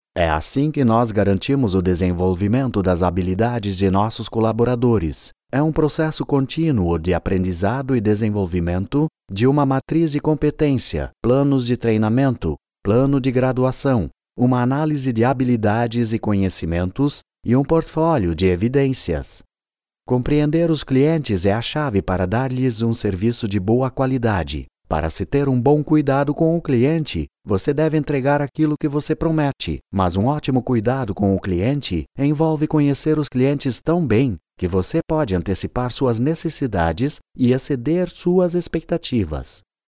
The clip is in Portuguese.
É assim que nós garantimos o desenvolvimento das habilidades de nossos colaboradores. É um processo contínuo de aprendizado e desenvolvimento de uma matriz de competência, planos de treinamento, plano de graduação, uma análise de habilidades e conhecimentos e um portfólio de evidências. Compreender os clientes é a chave para dar-lhes um serviço de boa qualidade. Para se ter um bom cuidado com o cliente, você deve entregar aquilo que você promete, mas um ótimo cuidado com o cliente envolve conhecer os clientes tão bem que você pode antecipar suas necessidades e exceder suas expectativas.